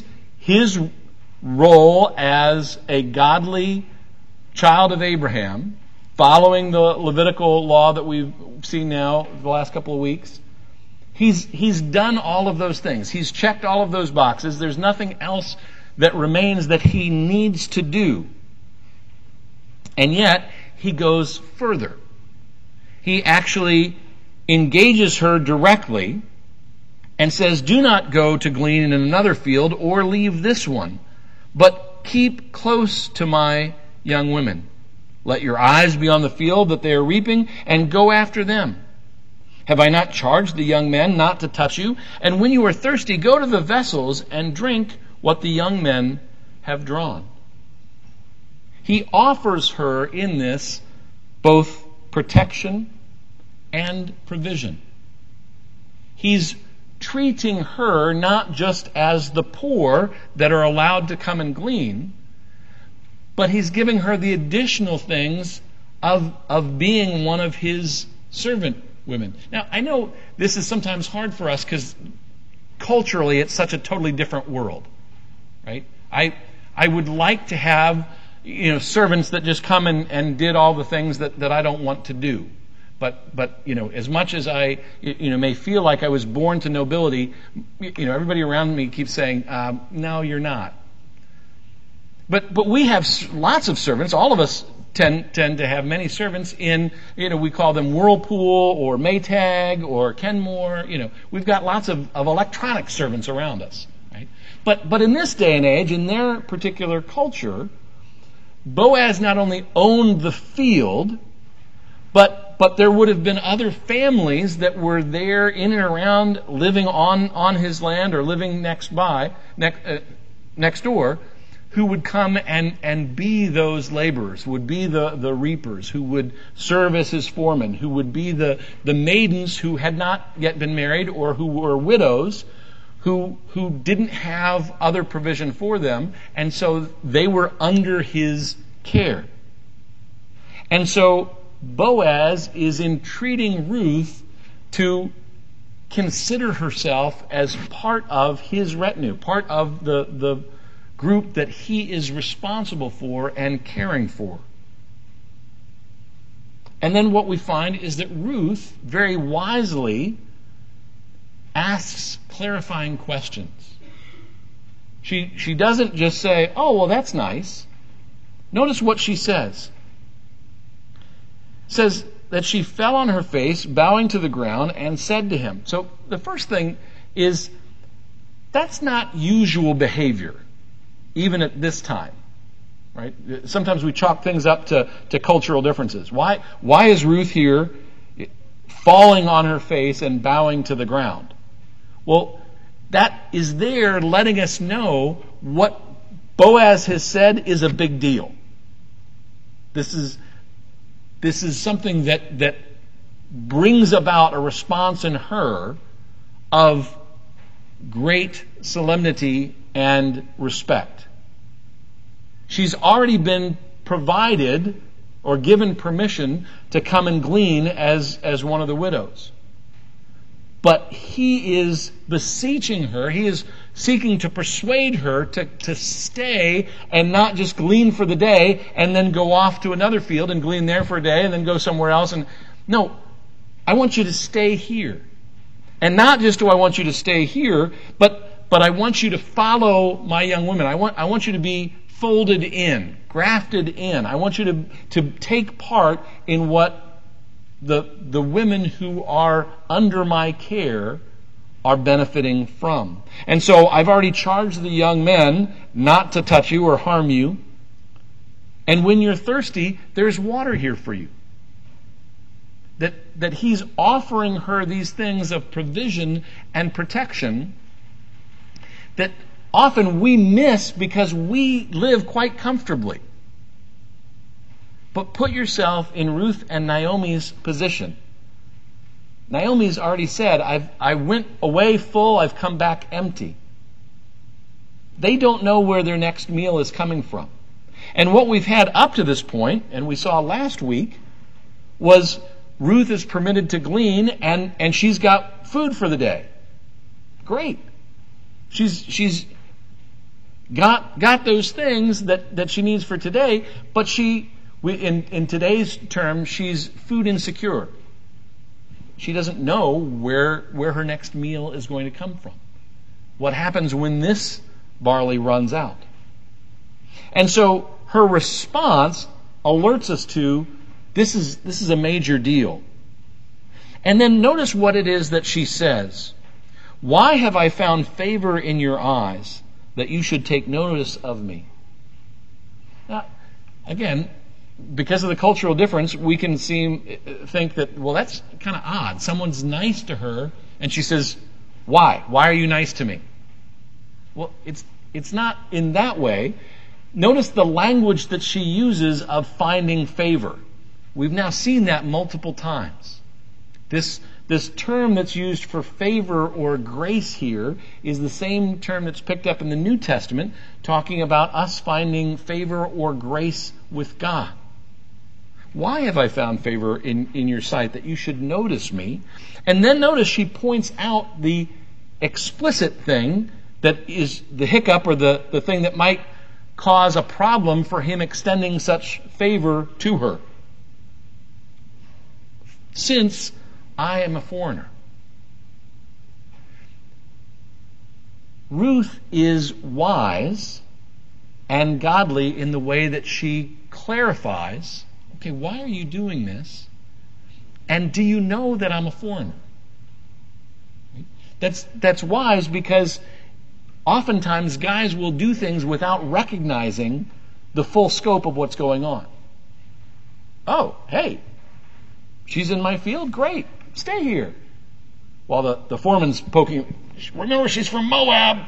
role as a godly child of Abraham, following the Levitical law that we've seen now the last couple of weeks, he's done all of those things. He's checked all of those boxes. There's nothing else that remains that he needs to do. And yet, he goes further. He actually engages her directly and says, do not go to glean in another field or leave this one, but keep close to my young women. Let your eyes be on the field that they are reaping, and go after them. Have I not charged the young men not to touch you? And when you are thirsty, go to the vessels and drink what the young men have drawn. He offers her in this both protection and provision. He's treating her not just as the poor that are allowed to come and glean, but he's giving her the additional things of being one of his servant women. Now, I know this is sometimes hard for us because culturally it's such a totally different world, right? I would like to have servants that just come and did all the things that I don't want to do. But as much as I may feel like I was born to nobility, everybody around me keeps saying, no, you're not. But we have lots of servants. All of us tend to have many servants in, we call them Whirlpool or Maytag or Kenmore. We've got lots of electronic servants around us, right? But in this day and age, in their particular culture, Boaz not only owned the field, but there would have been other families that were there in and around, living on his land or living next door, who would come and be those laborers, would be the reapers, who would serve as his foremen, who would be the maidens who had not yet been married or who were widows, who didn't have other provision for them, and so they were under his care. And so Boaz is entreating Ruth to consider herself as part of his retinue, part of the group that he is responsible for and caring for. And then what we find is that Ruth very wisely asks clarifying questions. She doesn't just say, oh, well, that's nice. Notice what she says. It says that she fell on her face, bowing to the ground, and said to him. So the first thing is, that's not usual behavior, even at this time, right? Sometimes we chalk things up to cultural differences. Why is Ruth here falling on her face and bowing to the ground? Well, that is there letting us know what Boaz has said is a big deal. This is something that brings about a response in her of great solemnity and respect. She's already been provided or given permission to come and glean as one of the widows. But he is beseeching her, he is seeking to persuade her to stay and not just glean for the day and then go off to another field and glean there for a day and then go somewhere else. And no, I want you to stay here. And not just do I want you to stay here, but I want you to follow my young women. I want you to be folded in, grafted in. I want you to take part in what the women who are under my care are benefiting from. And so I've already charged the young men not to touch you or harm you. And when you're thirsty, there's water here for you. That he's offering her these things of provision and protection that often we miss because we live quite comfortably. But put yourself in Ruth and Naomi's position. Naomi's already said, I went away full, I've come back empty. They don't know where their next meal is coming from. And what we've had up to this point, and we saw last week, was Ruth is permitted to glean and she's got food for the day. Great. She's got those things that she needs for today, but in today's term, she's food insecure. She doesn't know where her next meal is going to come from. What happens when this barley runs out? And so her response alerts us to this is a major deal. And then notice what it is that she says. Why have I found favor in your eyes that you should take notice of me? Now, again, because of the cultural difference, we can think that, well, that's kind of odd. Someone's nice to her, and she says, why? Why are you nice to me? Well, it's not in that way. Notice the language that she uses of finding favor. We've now seen that multiple times. This term that's used for favor or grace here is the same term that's picked up in the New Testament, talking about us finding favor or grace with God. Why have I found favor in your sight that you should notice me? And then notice she points out the explicit thing that is the hiccup or the thing that might cause a problem for him extending such favor to her. Since I am a foreigner. Ruth is wise and godly in the way that she clarifies, okay, why are you doing this? And do you know that I'm a foreigner? That's wise because oftentimes guys will do things without recognizing the full scope of what's going on. Oh, hey, she's in my field? Great. Stay here. While the foreman's poking, remember she's from Moab.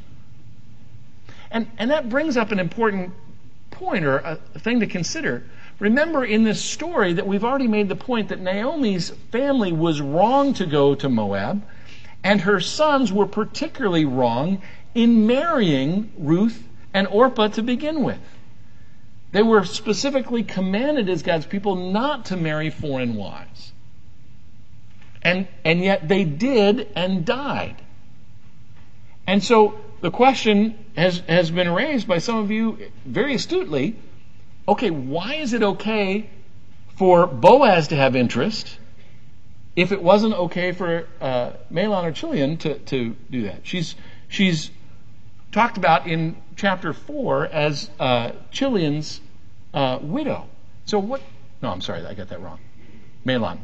And that brings up an important point or a thing to consider. Remember in this story that we've already made the point that Naomi's family was wrong to go to Moab, and her sons were particularly wrong in marrying Ruth and Orpah to begin with. They were specifically commanded as God's people not to marry foreign wives. And yet they did and died. And so the question has been raised by some of you very astutely, okay, why is it okay for Boaz to have interest if it wasn't okay for Mahlon or Chilion to do that? She's talked about in chapter 4 as Chilion's widow. So what? No, I'm sorry, I got that wrong. Mahlon.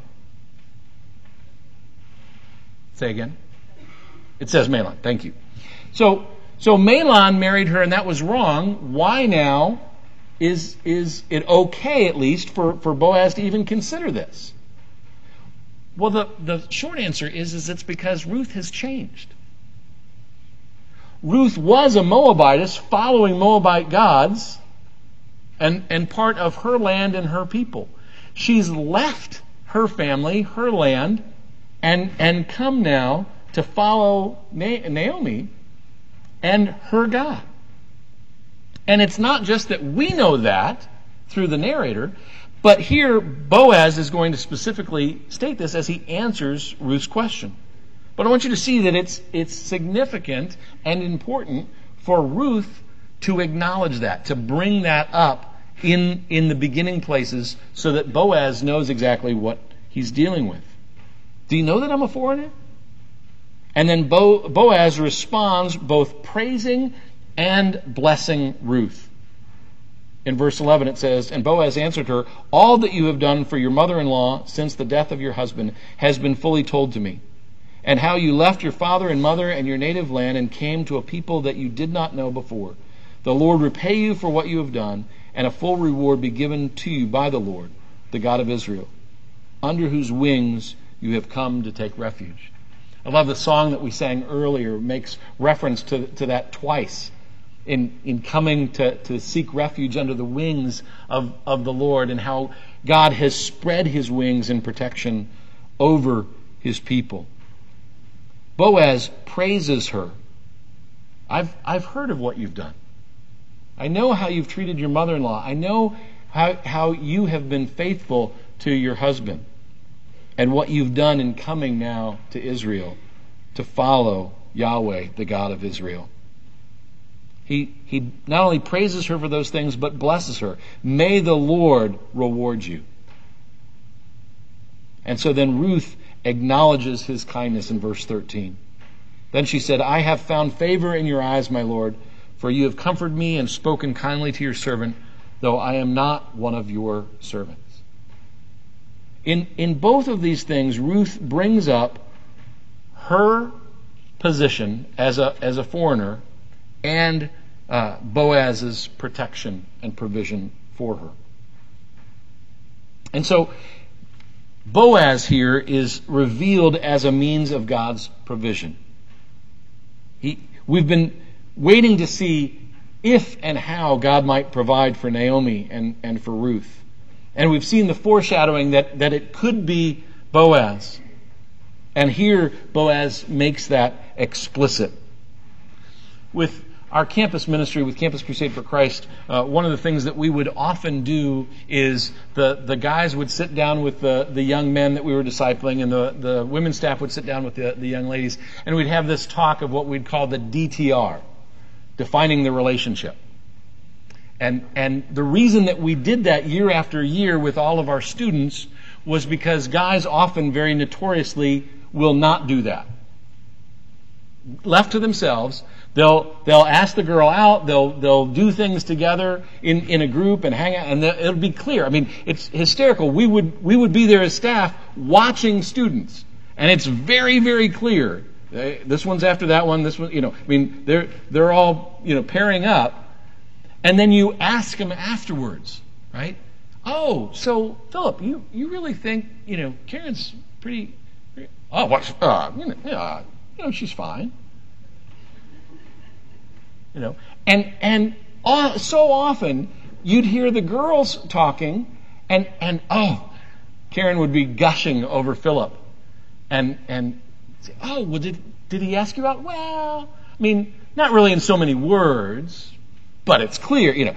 Say again. It says Mahlon. Thank you. So Mahlon married her, and that was wrong. Why now is it okay, at least, for Boaz to even consider this? Well, the short answer is it's because Ruth has changed. Ruth was a Moabitess following Moabite gods and part of her land and her people. She's left her family, her land, and come now to follow Naomi and her God. And it's not just that we know that through the narrator, but here Boaz is going to specifically state this as he answers Ruth's question. But I want you to see that it's significant and important for Ruth to acknowledge that, to bring that up in the beginning places so that Boaz knows exactly what he's dealing with. Do you know that I'm a foreigner? And then Boaz responds both praising and blessing Ruth. In verse 11 it says, "And Boaz answered her, 'All that you have done for your mother-in-law since the death of your husband has been fully told to me, and how you left your father and mother and your native land and came to a people that you did not know before. The Lord repay you for what you have done, and a full reward be given to you by the Lord, the God of Israel, under whose wings you have come to take refuge.'" I love the song that we sang earlier, makes reference to that twice in coming to seek refuge under the wings of the Lord, and how God has spread his wings in protection over his people. Boaz praises her. I've heard of what you've done. I know how you've treated your mother-in-law. I know how you have been faithful to your husband, and what you've done in coming now to Israel to follow Yahweh, the God of Israel. He not only praises her for those things, but blesses her. May the Lord reward you. And so then Ruth acknowledges his kindness in verse 13. Then she said, "I have found favor in your eyes, my Lord, for you have comforted me and spoken kindly to your servant, though I am not one of your servants." In both of these things, Ruth brings up her position as a foreigner and Boaz's protection and provision for her. And so Boaz here is revealed as a means of God's provision. We've been waiting to see if and how God might provide for Naomi and for Ruth. And we've seen the foreshadowing that it could be Boaz. And here Boaz makes that explicit. With our campus ministry, with Campus Crusade for Christ, one of the things that we would often do is the guys would sit down with the young men that we were discipling, and the women's staff would sit down with the young ladies, and we'd have this talk of what we'd call the DTR, defining the relationship. And the reason that we did that year after year with all of our students was because guys often very notoriously will not do that. Left to themselves, they'll ask the girl out, they'll do things together in a group and hang out, and it'll be clear. I mean, it's hysterical. We would be there as staff watching students, and it's very, very clear. This one's after that one, this one, I mean, they're all, pairing up. And then you ask them afterwards, right? "Oh, so Philip, you really think, Karen's pretty oh, what, she's fine." And so often you'd hear the girls talking, and Karen would be gushing over Philip, and say, "Oh, well, did he ask you out?" "Well, I mean, not really in so many words, but it's clear,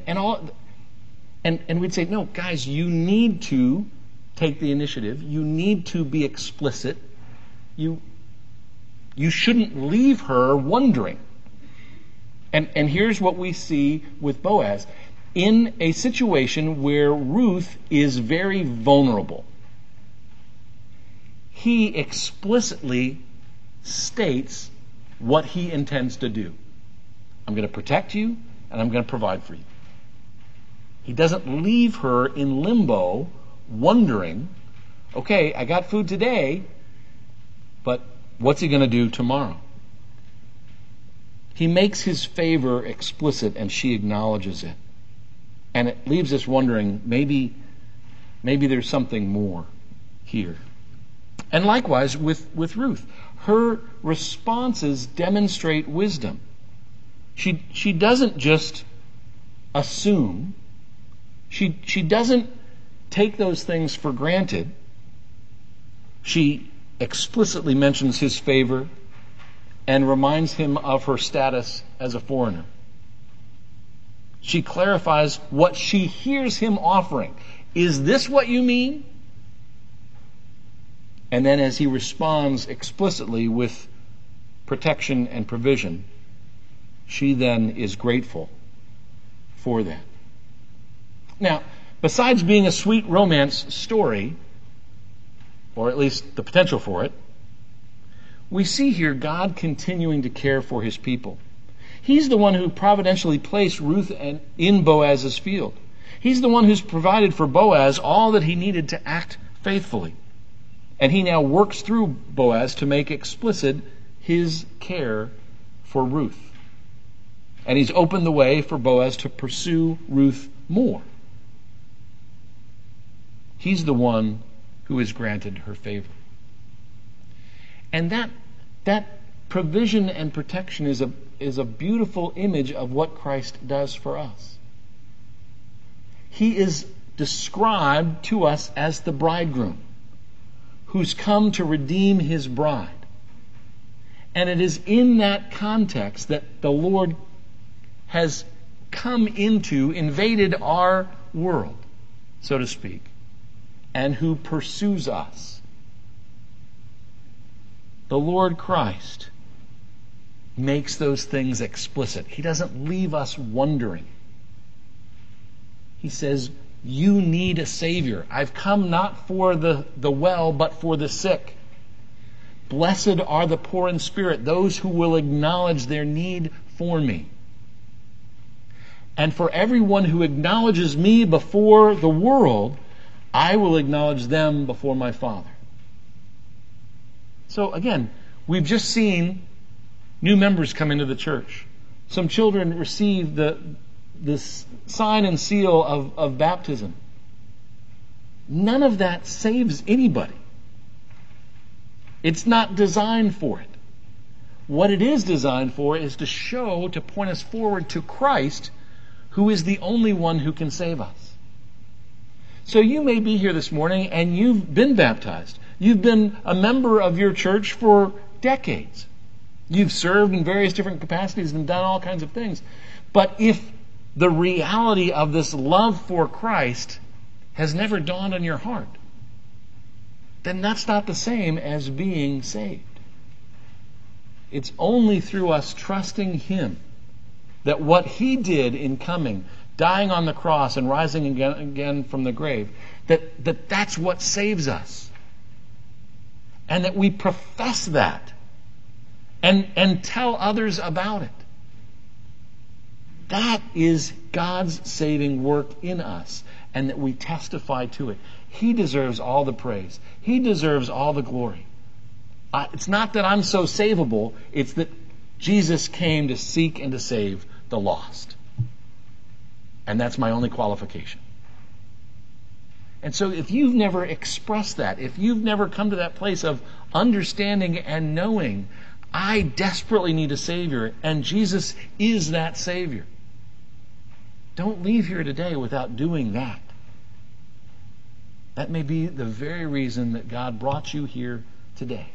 and we'd say, "No, guys, you need to take the initiative. You need to be explicit. You shouldn't leave her wondering." And here's what we see with Boaz. In a situation where Ruth is very vulnerable, he explicitly states what he intends to do. "I'm going to protect you, and I'm going to provide for you." He doesn't leave her in limbo, wondering, "Okay, I got food today, but what's he going to do tomorrow?" He makes his favor explicit, and she acknowledges it. And it leaves us wondering, maybe there's something more here. And likewise with Ruth. Her responses demonstrate wisdom. She doesn't just assume. She doesn't take those things for granted. She explicitly mentions his favor and reminds him of her status as a foreigner. She clarifies what she hears him offering. Is this what you mean? And then as he responds explicitly with protection and provision, she then is grateful for that. Now, besides being a sweet romance story, or at least the potential for it, we see here God continuing to care for his people. He's the one who providentially placed Ruth in Boaz's field. He's the one who's provided for Boaz all that he needed to act faithfully. And he now works through Boaz to make explicit his care for Ruth. And he's opened the way for Boaz to pursue Ruth more. He's the one who has granted her favor. And that provision and protection is a beautiful image of what Christ does for us. He is described to us as the bridegroom who's come to redeem his bride. And it is in that context that the Lord has come into, invaded our world, so to speak, and who pursues us. The Lord Christ makes those things explicit. He doesn't leave us wondering. He says, you need a Savior. I've come not for the well, but for the sick. Blessed are the poor in spirit, those who will acknowledge their need for me. And for everyone who acknowledges me before the world, I will acknowledge them before my Father. So again, we've just seen new members come into the church. Some children receive the sign and seal of baptism. None of that saves anybody. It's not designed for it. What it is designed for is to point us forward to Christ, who is the only one who can save us. So you may be here this morning and you've been baptized. You've been a member of your church for decades. You've served in various different capacities and done all kinds of things. But if the reality of this love for Christ has never dawned on your heart, then that's not the same as being saved. It's only through us trusting Him that what He did in coming, dying on the cross and rising again from the grave, that's what saves us. And that we profess that and tell others about it. That is God's saving work in us, and that we testify to it. He deserves all the praise. He deserves all the glory. It's not that I'm so savable, it's that Jesus came to seek and to save the lost. And that's my only qualification. And so if you've never expressed that, if you've never come to that place of understanding and knowing, I desperately need a Savior, and Jesus is that Savior, don't leave here today without doing that. That may be the very reason that God brought you here today.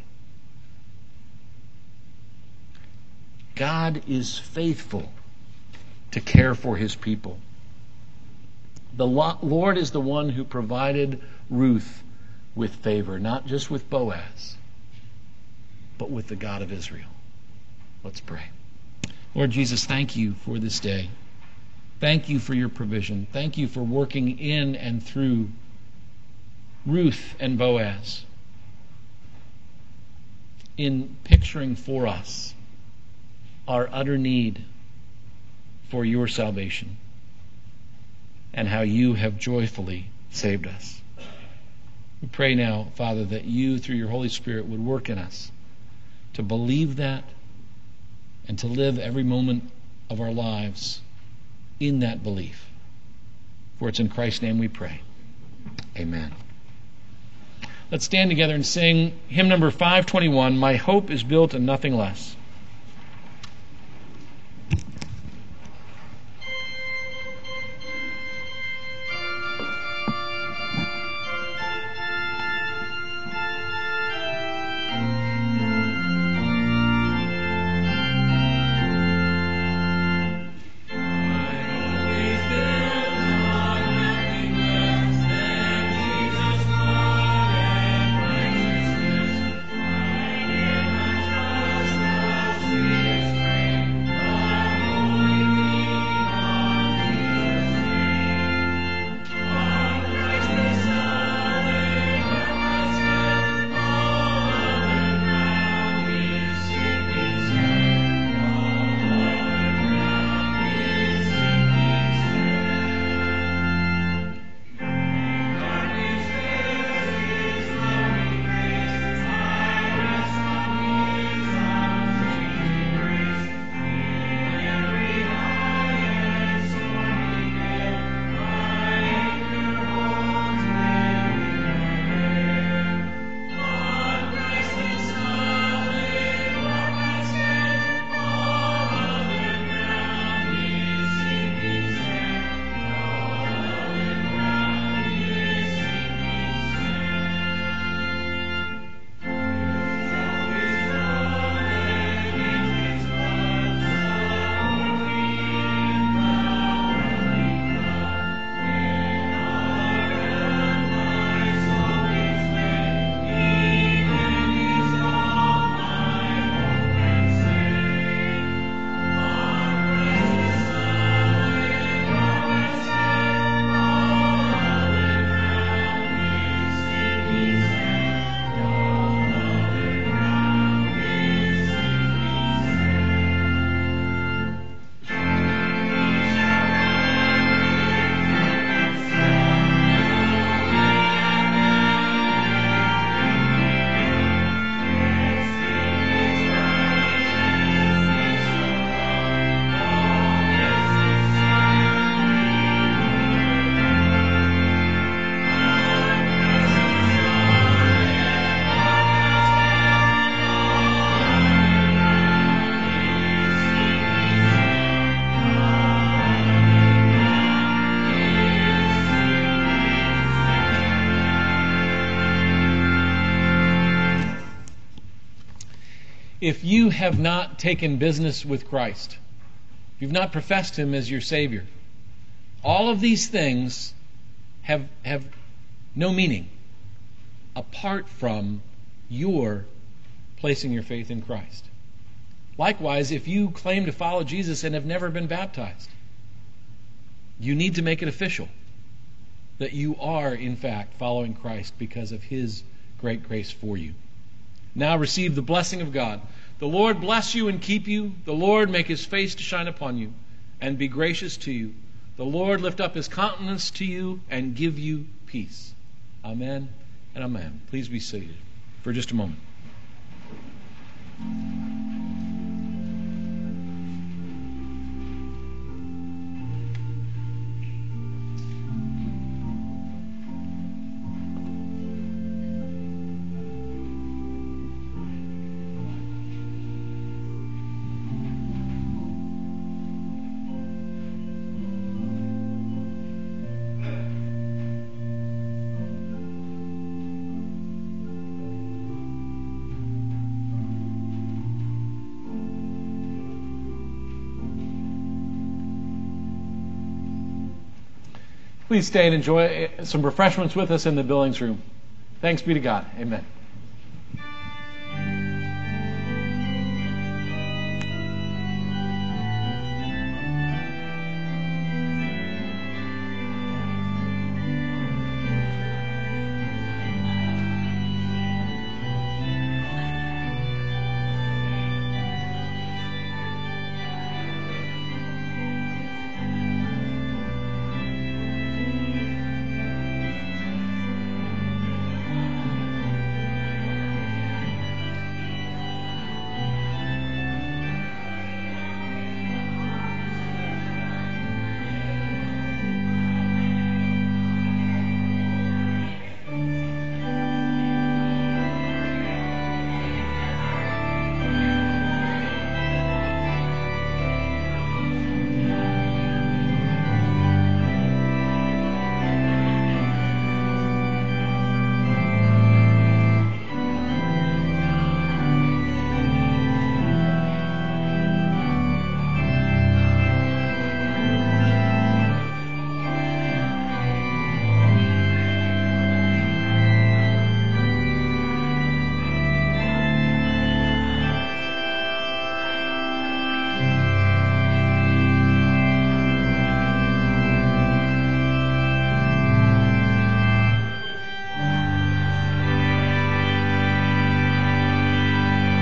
God is faithful to care for His people. The Lord is the one who provided Ruth with favor, not just with Boaz, but with the God of Israel. Let's pray. Lord Jesus, thank you for this day. Thank you for your provision. Thank you for working in and through Ruth and Boaz in picturing for us our utter need for your salvation and how you have joyfully saved us. We pray now, Father, that you, through your Holy Spirit, would work in us to believe that and to live every moment of our lives in that belief. For it's in Christ's name we pray. Amen. Let's stand together and sing hymn number 521, My Hope is Built on Nothing Less. if you have not taken business with Christ, if you've not professed Him as your Savior, all of these things have no meaning apart from your placing your faith in Christ. Likewise, if you claim to follow Jesus and have never been baptized, you need to make it official that you are, in fact, following Christ because of His great grace for you. Now receive the blessing of God. The Lord bless you and keep you. The Lord make His face to shine upon you and be gracious to you. The Lord lift up His countenance to you and give you peace. Amen and amen. Please be seated for just a moment. Please stay and enjoy some refreshments with us in the Billings room. Thanks be to God. Amen.